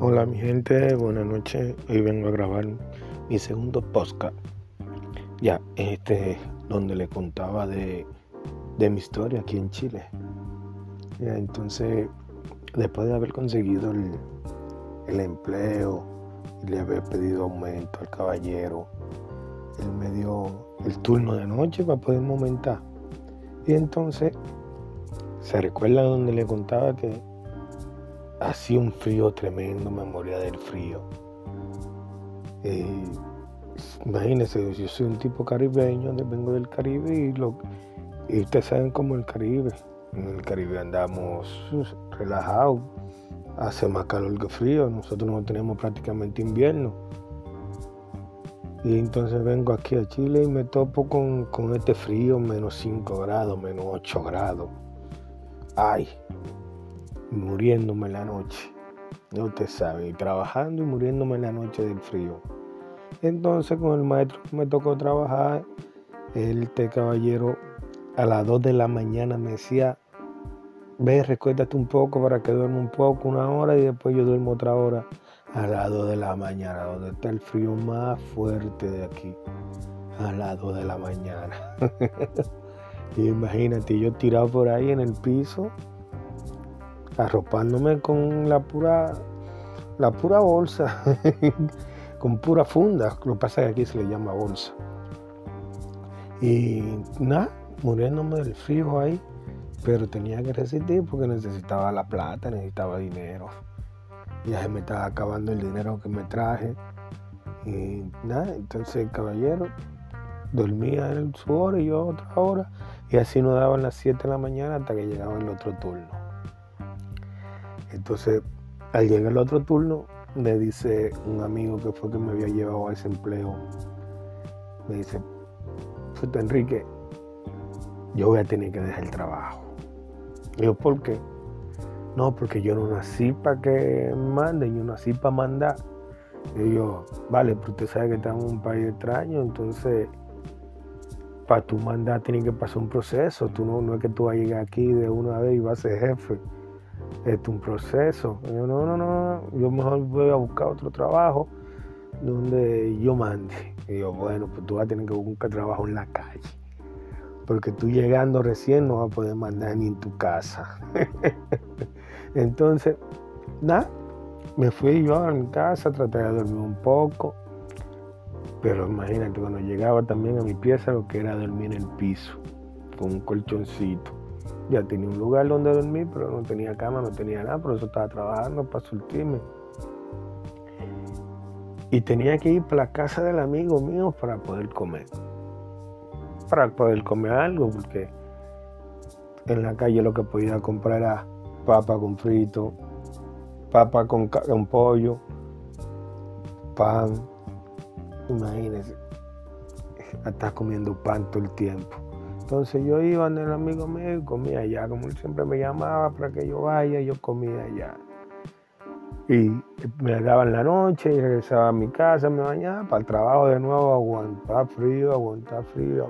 Hola mi gente, buenas noches. Hoy vengo a grabar mi segundo podcast. Donde le contaba de mi historia aquí en Chile. Entonces, después de haber conseguido el empleo y le haber pedido aumento al caballero, él me dio el turno de noche para poderme aumentar. Y entonces, ¿se recuerda donde le contaba que hacía un frío tremendo? Me moría del frío. Imagínense, yo soy un tipo caribeño, vengo del Caribe y ustedes saben cómo el Caribe. En el Caribe andamos relajados, hace más calor que frío, nosotros no tenemos prácticamente invierno. Y entonces vengo aquí a Chile y me topo con este frío, menos 5 grados, menos 8 grados. Ay, muriéndome en la noche. Ya usted sabe, trabajando y muriéndome en la noche del frío. Entonces con el maestro me tocó trabajar, este caballero a las 2 de la mañana me decía, ve, recuéstate un poco para que duerma un poco, 1 hora, y después yo duermo otra hora a las 2 de la mañana, donde está el frío más fuerte de aquí, a las 2 de la mañana. Y imagínate, yo tirado por ahí en el piso, arropándome con la pura bolsa, con pura funda. Lo que pasa es que aquí se le llama bolsa. Y nada, muriéndome del frío ahí, pero tenía que resistir porque necesitaba la plata, necesitaba dinero. Ya se me estaba acabando el dinero que me traje. Y nada, entonces el caballero dormía en su hora y yo otra hora. Y así nos daban las 7 de la mañana hasta que llegaba el otro turno. Entonces, al llegar el otro turno, me dice un amigo que fue que me había llevado a ese empleo, me dice, Enrique, yo voy a tener que dejar el trabajo. Y yo, ¿por qué? No, porque yo no nací para que manden, yo nací para mandar. Y yo, vale, pero usted sabe que estamos en un país extraño, entonces para tú mandar tienes que pasar un proceso. Tú no es que tú vas a llegar aquí de una vez y vas a ser jefe. Es un proceso. Y yo, no, yo mejor voy a buscar otro trabajo donde yo mande. Y yo, bueno, pues tú vas a tener que buscar trabajo en la calle, porque tú llegando recién no vas a poder mandar ni en tu casa. Entonces, nada, me fui yo a mi casa, traté de dormir un poco, pero imagínate, cuando llegaba también a mi pieza, lo que era dormir en el piso, con un colchoncito. Ya tenía un lugar donde dormir, pero no tenía cama, no tenía nada, por eso estaba trabajando para surtirme. Y tenía que ir para la casa del amigo mío para poder comer algo, porque en la calle lo que podía comprar era papa con frito, papa con pollo, pan. Imagínense, estar comiendo pan todo el tiempo. Entonces yo iba en el amigo mío y comía allá, como él siempre me llamaba para que yo vaya, yo comía allá. Y me daban la noche y regresaba a mi casa, me bañaba, para el trabajo de nuevo, aguantar frío.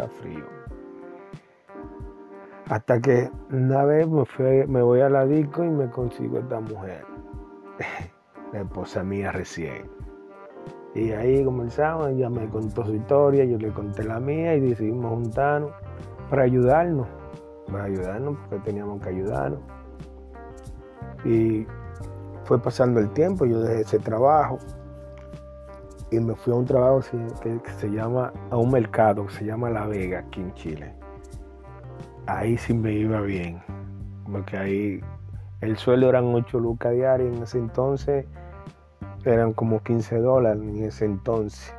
Hasta que una vez me voy a la disco y me consigo esta mujer, la esposa mía recién. Y ahí comenzamos, ella me contó su historia, yo le conté la mía y decidimos juntarnos para ayudarnos porque teníamos que ayudarnos. Y fue pasando el tiempo, yo dejé ese trabajo y me fui a un trabajo que se llama, a un mercado que se llama La Vega, aquí en Chile. Ahí sí me iba bien, porque ahí el sueldo eran 8 lucas diarias, en ese entonces eran como $15 en ese entonces.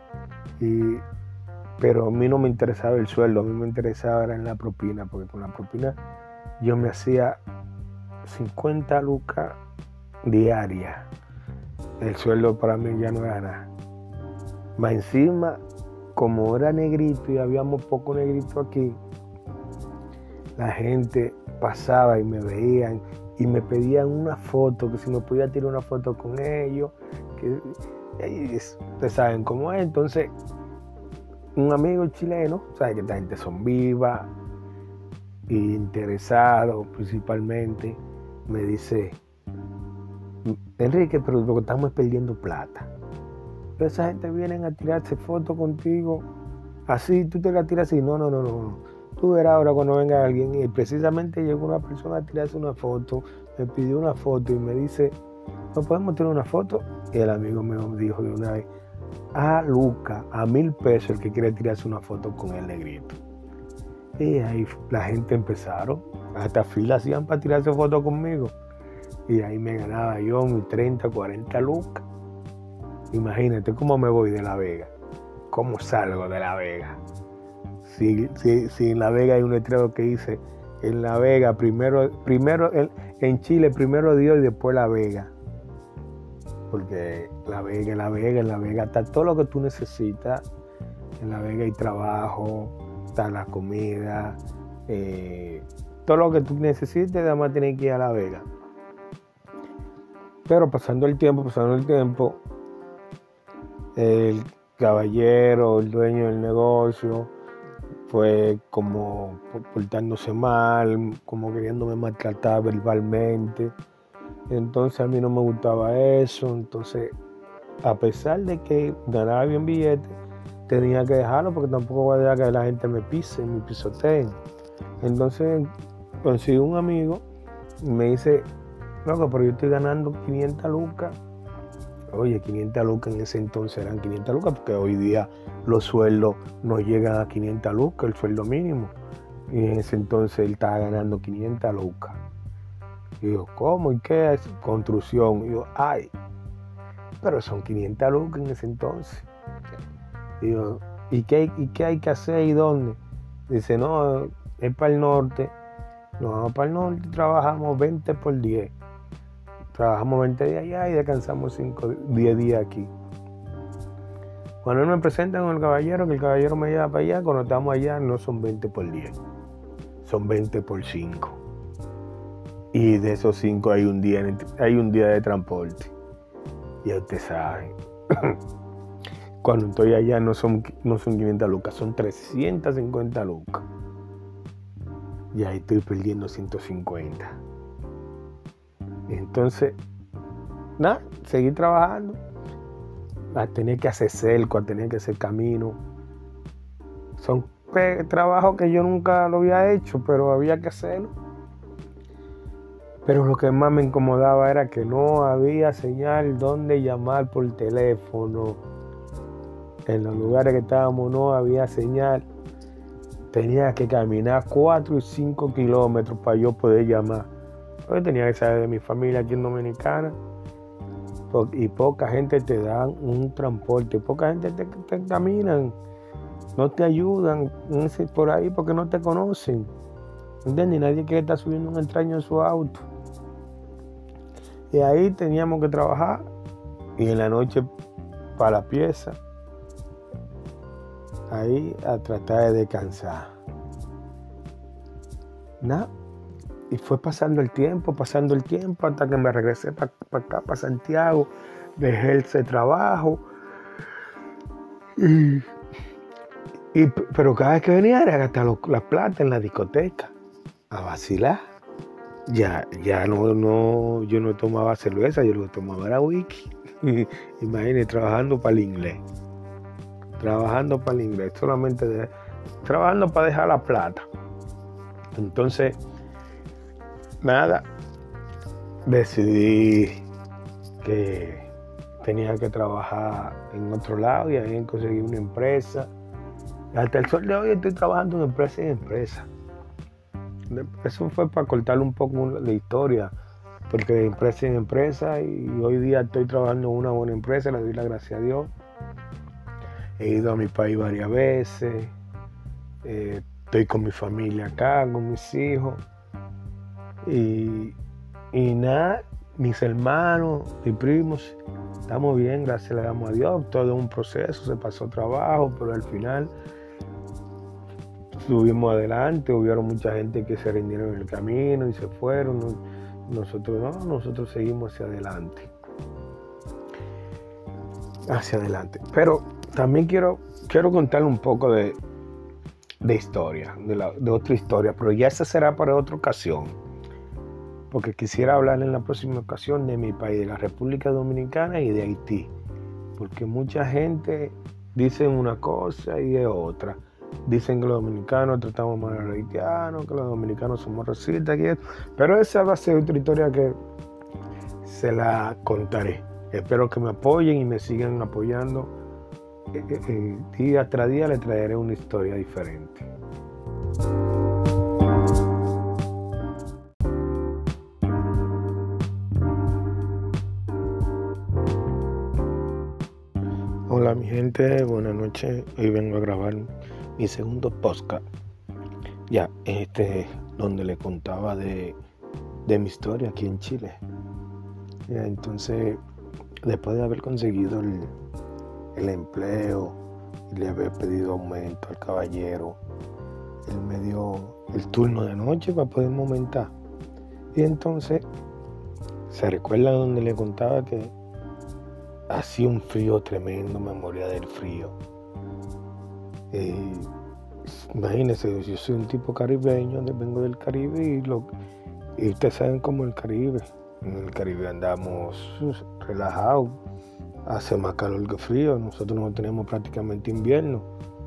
Pero a mí no me interesaba el sueldo, a mí me interesaba era en la propina, porque con la propina yo me hacía 50 lucas diarias. El sueldo para mí ya no era nada. Más encima, como era negrito y habíamos poco negrito aquí, la gente pasaba y me veían y me pedían una foto, que si me podía tirar una foto con ellos, ustedes saben cómo es. Entonces, un amigo chileno, sabe que esta gente son vivas e interesados principalmente, me dice, Enrique, pero lo que estamos es perdiendo plata. Pero esa gente viene a tirarse fotos contigo, así, tú te la tiras así, no. Tú verás ahora cuando venga alguien, y precisamente llegó una persona a tirarse una foto, me pidió una foto y me dice, ¿no podemos tirar una foto? Y el amigo me dijo de una vez, Luca, a 1,000 pesos el que quiere tirarse una foto con el negrito. Y ahí la gente empezaron, hasta fila hacían para tirarse fotos conmigo. Y ahí me ganaba yo mis 30, 40 lucas. Imagínate cómo me voy de La Vega, cómo salgo de La Vega. Si en La Vega hay un letrero que dice, en La Vega, primero en Chile, primero Dios y después La Vega. Porque en La Vega está todo lo que tú necesitas. En La Vega hay trabajo, está la comida, todo lo que tú necesites, además tienes que ir a La Vega. Pero pasando el tiempo, el caballero, el dueño del negocio, fue como portándose mal, como queriéndome maltratar verbalmente. Entonces a mí no me gustaba eso. Entonces, a pesar de que ganaba bien billete, tenía que dejarlo porque tampoco voy a dejar que la gente me pise, me pisoteen. Entonces conseguí un amigo y me dice, loco, pero yo estoy ganando 500 lucas. Oye, 500 lucas en ese entonces eran 500 lucas porque hoy día los sueldos no llegan a 500 lucas, el sueldo mínimo. Y en ese entonces él estaba ganando 500 lucas. Y yo, ¿cómo? ¿Y qué es? Construcción. Y yo, pero son 500 lucas en ese entonces. Y yo, ¿y qué hay que hacer y dónde? Dice, no, es para el norte. Nos vamos para el norte, trabajamos 20 por 10. Trabajamos 20 días allá y descansamos 10 días aquí. Cuando él me presenta con el caballero, que el caballero me lleva para allá, cuando estamos allá no son 20 por 10, son 20 por 5. Y de esos 5 hay un día de transporte. Ya usted sabe. Cuando estoy allá no son 500 lucas, son 350 lucas. Y ahí estoy perdiendo 150. Entonces, seguí trabajando. A tener que hacer cerco, a tener que hacer camino. Son trabajos que yo nunca lo había hecho, pero había que hacerlo. Pero lo que más me incomodaba era que no había señal donde llamar por teléfono. En los lugares que estábamos no había señal. Tenía que caminar 4 y 5 kilómetros para yo poder llamar. Porque tenía que saber de mi familia aquí en Dominicana. Y poca gente te dan un transporte. Poca gente te caminan. No te ayudan por ahí porque no te conocen. ¿Entiendes? Nadie quiere estar subiendo un extraño en su auto. Y ahí teníamos que trabajar. Y en la noche para la pieza. Ahí a tratar de descansar. Y fue pasando el tiempo, hasta que me regresé para acá, para Santiago. Dejé ese trabajo. Pero cada vez que venía era gastar la plata en la discoteca. A vacilar. Ya no, yo no tomaba cerveza, yo lo que tomaba era whisky. Imagínate, trabajando para el inglés. Solamente trabajando para dejar la plata. Entonces, decidí que tenía que trabajar en otro lado y ahí conseguí una empresa. Hasta el sol de hoy estoy trabajando de empresa en empresa. Eso fue para cortarle un poco la historia, porque de empresa en empresa, y hoy día estoy trabajando en una buena empresa, le doy la gracia a Dios. He ido a mi país varias veces, estoy con mi familia acá, con mis hijos, y mis hermanos, mis primos, estamos bien, gracias le damos a Dios. Todo un proceso, se pasó trabajo, pero al final subimos adelante. Hubieron mucha gente que se rindieron en el camino y se fueron. Nosotros seguimos hacia adelante. Pero también quiero contarle un poco de historia, de otra historia, pero ya esa será para otra ocasión. porque quisiera hablar en la próxima ocasión de mi país, de la República Dominicana y de Haití, porque mucha gente dice una cosa y es otra. Dicen que los dominicanos tratamos mal a los haitianos, que los dominicanos somos racistas, pero esa va a ser otra historia que se la contaré. Espero que me apoyen y me sigan apoyando. Día tras día les traeré una historia diferente. Hola mi gente, buenas noches. Hoy vengo a grabar mi segundo podcast. Ya, donde le contaba de mi historia aquí en Chile. Ya, entonces, después de haber conseguido el empleo y le haber pedido aumento al caballero, él me dio el turno de noche para poder aumentar. Y entonces, ¿se recuerda donde le contaba que hacía un frío tremendo? Me moría del frío. Imagínense, yo soy un tipo caribeño, vengo del Caribe y ustedes saben cómo el Caribe. En el Caribe andamos relajados, hace más calor que frío, nosotros no tenemos prácticamente invierno.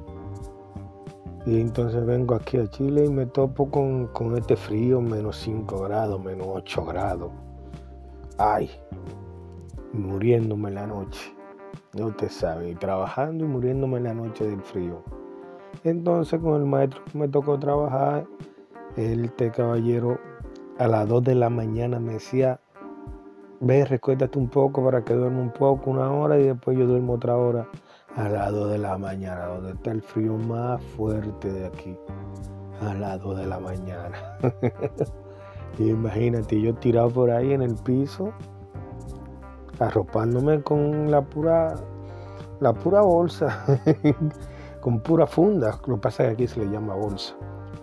Y entonces vengo aquí a Chile y me topo con este frío, menos 5 grados, menos 8 grados. Ay, muriéndome en la noche. Ya usted sabe, trabajando y muriéndome en la noche del frío. Entonces con el maestro me tocó trabajar, este caballero a las 2 de la mañana me decía, ve, recuéstate un poco para que duerma un poco, 1 hora, y después yo duermo otra hora a las 2 de la mañana, donde está el frío más fuerte de aquí, a las 2 de la mañana. Y imagínate, yo tirado por ahí en el piso, arropándome con la pura bolsa, con pura funda. Lo que pasa es que aquí se le llama bolsa.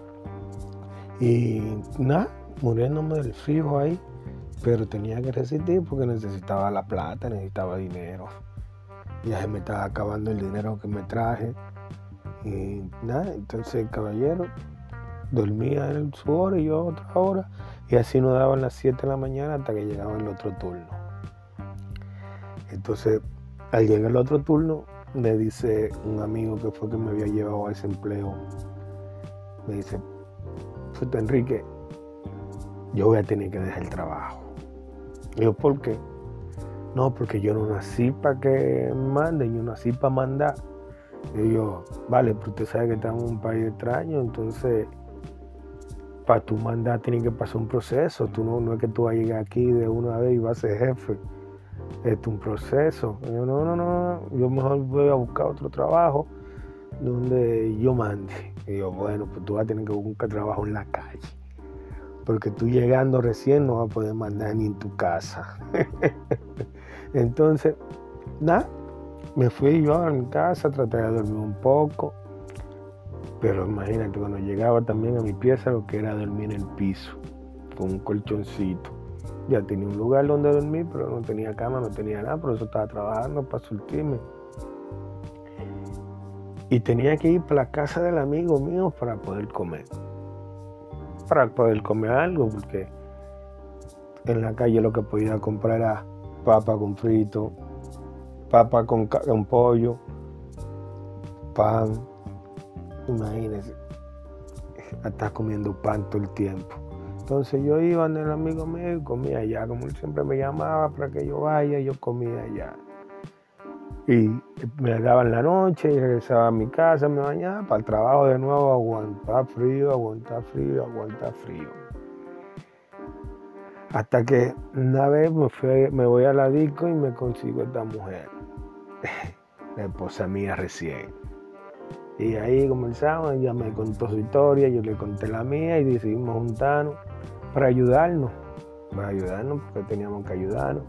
Y nada, muriéndome del frío ahí, pero tenía que resistir porque necesitaba la plata, necesitaba dinero. Ya se me estaba acabando el dinero que me traje. Y nada, entonces el caballero dormía en su hora y yo otra hora. Y así nos daban las 7 de la mañana hasta que llegaba el otro turno. Entonces, al llegar el otro turno, me dice un amigo que fue que me había llevado a ese empleo, me dice, Enrique, yo voy a tener que dejar el trabajo. Y yo, ¿por qué? No, porque yo no nací para que manden, yo nací para mandar. Y yo, vale, pero usted sabe que estamos en un país extraño, entonces para tú mandar tienes que pasar un proceso. Tú no es que tú vas a llegar aquí de una vez y vas a ser jefe. Es un proceso. Y yo, no, yo mejor voy a buscar otro trabajo donde yo mande. Y yo, bueno, pues tú vas a tener que buscar trabajo en la calle, porque tú llegando recién no vas a poder mandar ni en tu casa. Entonces, nada, me fui yo a mi casa, traté de dormir un poco, pero imagínate, cuando llegaba también a mi pieza, lo que era dormir en el piso, con un colchoncito. Ya tenía un lugar donde dormir, pero no tenía cama, no tenía nada, por eso estaba trabajando para surtirme. Y tenía que ir para la casa del amigo mío para poder comer. Para poder comer algo, porque en la calle lo que podía comprar era papa con frito, papa con pollo, pan. Imagínense, estás comiendo pan todo el tiempo. Entonces yo iba donde el amigo mío y comía allá, como él siempre me llamaba para que yo vaya, yo comía allá. Y me daban la noche y regresaba a mi casa, me bañaba para el trabajo de nuevo, aguantar frío. Hasta que una vez me voy a la disco y me consigo esta mujer, la esposa mía recién. Y ahí comenzamos, ella me contó su historia, yo le conté la mía y decidimos juntarnos para ayudarnos porque teníamos que ayudarnos.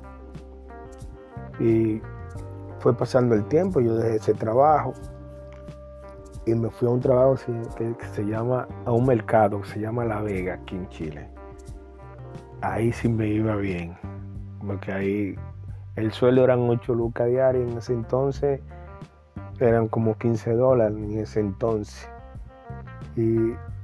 Y fue pasando el tiempo, yo dejé ese trabajo y me fui a un trabajo que se llama, a un mercado que se llama La Vega, aquí en Chile. Ahí sí me iba bien, porque ahí el sueldo eran 8 lucas diarias, en ese entonces eran como $15 en ese entonces. Y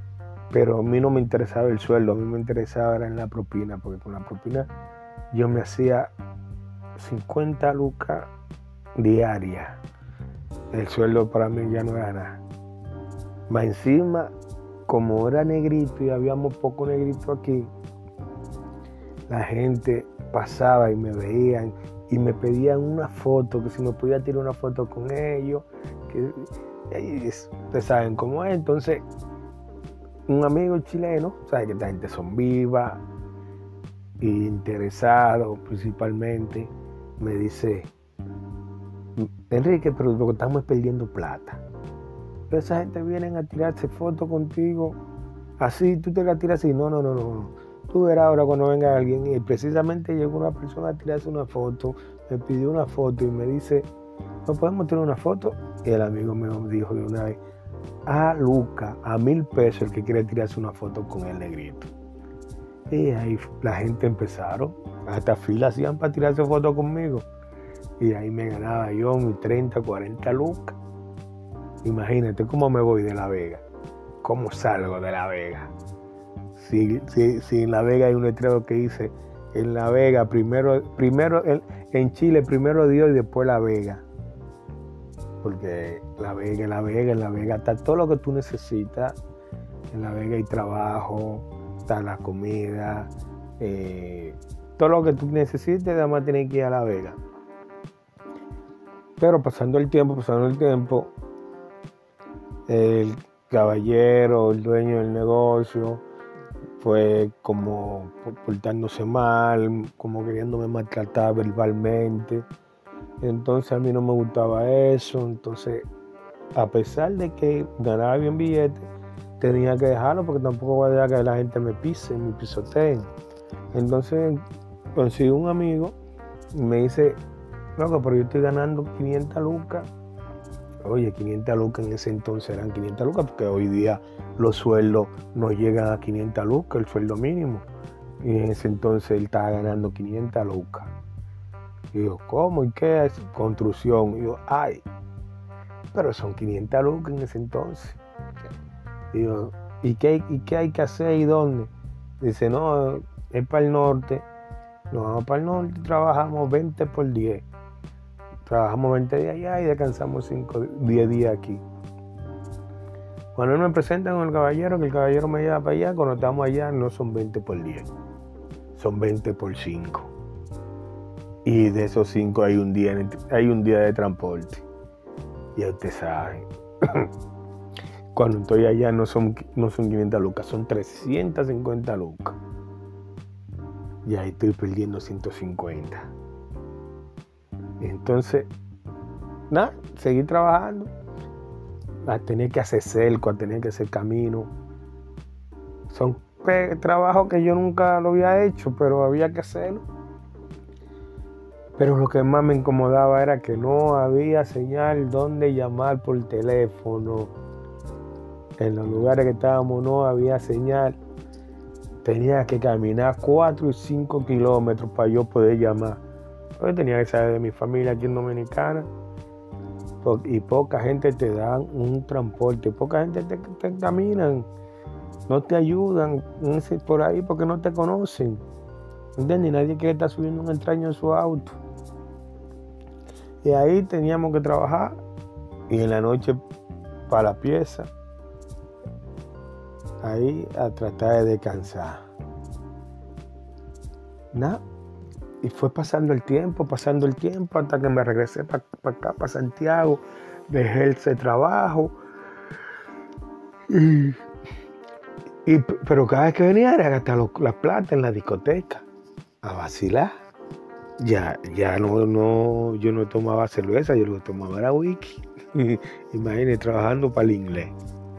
Pero a mí no me interesaba el sueldo, a mí me interesaba era en la propina, porque con la propina yo me hacía 50 lucas diarias. El sueldo para mí ya no era nada. Más encima, como era negrito y habíamos poco negrito aquí, la gente pasaba y me veían y me pedían una foto, que si me podía tirar una foto con ellos, que ustedes saben cómo es. Entonces, un amigo chileno, sabe que esta gente son vivas e interesados principalmente, me dice: Enrique, pero lo que estamos es perdiendo plata. Esa gente viene a tirarse fotos contigo, así, tú te la tiras así. No. Tú verás ahora cuando venga alguien. Y precisamente llegó una persona a tirarse una foto, me pidió una foto y me dice: ¿no podemos tirar una foto? Y el amigo me dijo de una vez: Luca, a 1,000 pesos el que quiere tirarse una foto con el negrito. Y ahí la gente empezaron, hasta fila hacían para tirarse fotos conmigo. Y ahí me ganaba yo mis 30, 40 lucas. Imagínate cómo me voy de La Vega, cómo salgo de La Vega. Si en La Vega hay un letrero que dice: en La Vega, en Chile, primero Dios y después La Vega. Porque en La Vega está todo lo que tú necesitas. En La Vega hay trabajo, está la comida, todo lo que tú necesites, nada más tienes que ir a La Vega. Pero pasando el tiempo, el caballero, el dueño del negocio, fue como portándose mal, como queriéndome maltratar verbalmente. Entonces a mí no me gustaba eso. Entonces, a pesar de que ganaba bien billetes, tenía que dejarlo, porque tampoco voy a dejar que la gente me pise, me pisoteen. Entonces consigo un amigo y me dice: loco, pero yo estoy ganando 500 lucas. Oye, 500 lucas en ese entonces eran 500 lucas, porque hoy día los sueldos no llegan a 500 lucas, el sueldo mínimo. Y en ese entonces él estaba ganando 500 lucas. Y yo: ¿cómo? ¿Y qué es? Construcción. Y yo: pero son 500 lucas en ese entonces. Y yo: ¿y qué hay que hacer y dónde? Dice: no, es para el norte. Nos vamos para el norte y trabajamos 20 por 10. Trabajamos 20 días allá y descansamos 10 días aquí. Cuando él me presenta con el caballero, que el caballero me lleva para allá, cuando estamos allá no son 20 por 10, son 20 por 5. Y de esos 5 hay un día de transporte. Ya usted sabe. Cuando estoy allá no son 500 lucas, son 350 lucas. Y ahí estoy perdiendo 150. Entonces, nada, seguí trabajando. A tener que hacer cerco, a tener que hacer camino. Son trabajos que yo nunca lo había hecho, pero había que hacerlo. Pero lo que más me incomodaba era que no había señal donde llamar por teléfono. En los lugares que estábamos no había señal. Tenía que caminar 4 y 5 kilómetros para yo poder llamar. Porque tenía que salir de mi familia aquí en Dominicana. Y poca gente te dan un transporte. Poca gente te caminan. No te ayudan por ahí porque no te conocen. ¿Entiendes? Nadie quiere estar subiendo un extraño en su auto. Y ahí teníamos que trabajar. Y en la noche para la pieza. Ahí a tratar de descansar. Nada. Y fue pasando el tiempo, hasta que me regresé para acá, para Santiago. Dejé ese trabajo. Pero cada vez que venía era gastar la plata en la discoteca. A vacilar. Ya no, yo no tomaba cerveza, yo lo que tomaba era whisky. Imagínate, trabajando para el inglés.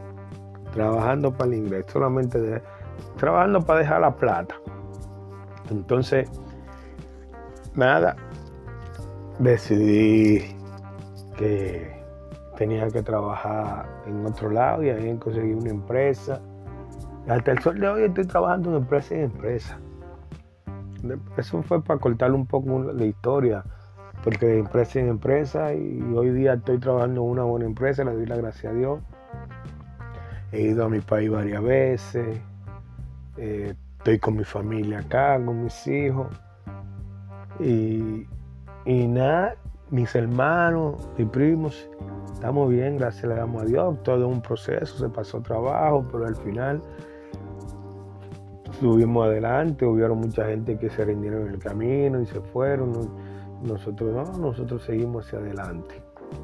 Solamente trabajando para dejar la plata. Entonces, nada, decidí que tenía que trabajar en otro lado y ahí conseguí una empresa. Hasta el sol de hoy estoy trabajando de empresa en empresa. Eso fue para cortarle un poco la historia, porque de empresa en empresa, y hoy día estoy trabajando en una buena empresa, le doy la gracia a Dios. He ido a mi país varias veces. Estoy con mi familia acá, con mis hijos. Y nada, mis hermanos, mis primos, estamos bien, gracias le damos a Dios. Todo es un proceso, se pasó trabajo, pero al final subimos adelante. Hubieron mucha gente que se rindieron en el camino y se fueron. Nosotros no, nosotros seguimos hacia adelante.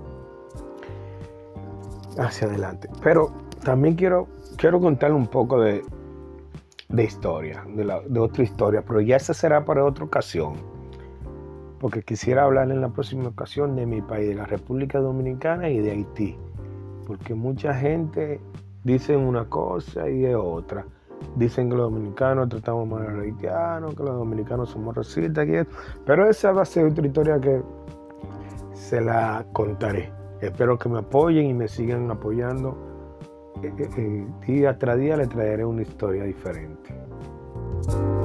Pero también quiero contarle un poco de historia, de otra historia, pero ya esa será para otra ocasión, porque quisiera hablar en la próxima ocasión de mi país, de la República Dominicana y de Haití, porque mucha gente dice una cosa y es otra. Dicen que los dominicanos tratamos mal a los haitianos, que los dominicanos somos racistas, pero esa va a ser otra historia que se la contaré. Espero que me apoyen y me sigan apoyando. Día tras día le traeré una historia diferente.